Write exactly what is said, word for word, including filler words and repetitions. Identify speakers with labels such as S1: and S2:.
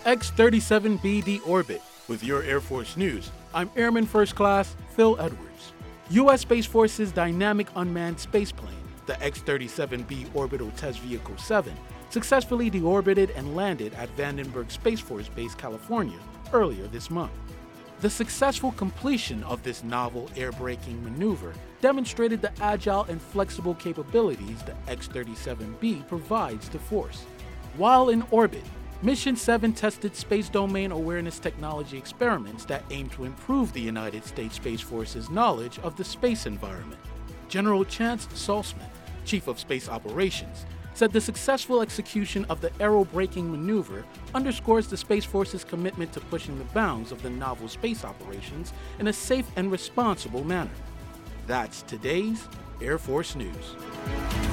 S1: X thirty-seven B deorbit. With your Air Force news, I'm Airman First Class Phil Edwards. U S Space Force's dynamic unmanned spaceplane, the X thirty-seven B Orbital Test Vehicle seven, successfully deorbited and landed at Vandenberg Space Force Base, California, earlier this month. The successful completion of this novel air-braking maneuver demonstrated the agile and flexible capabilities the X thirty-seven B provides to Force. While in orbit, Mission seven tested space domain awareness technology experiments that aim to improve the United States Space Force's knowledge of the space environment. General Chance Saltzman, Chief of Space Operations, said the successful execution of the aero-braking maneuver underscores the Space Force's commitment to pushing the bounds of the novel space operations in a safe and responsible manner. That's today's Air Force News.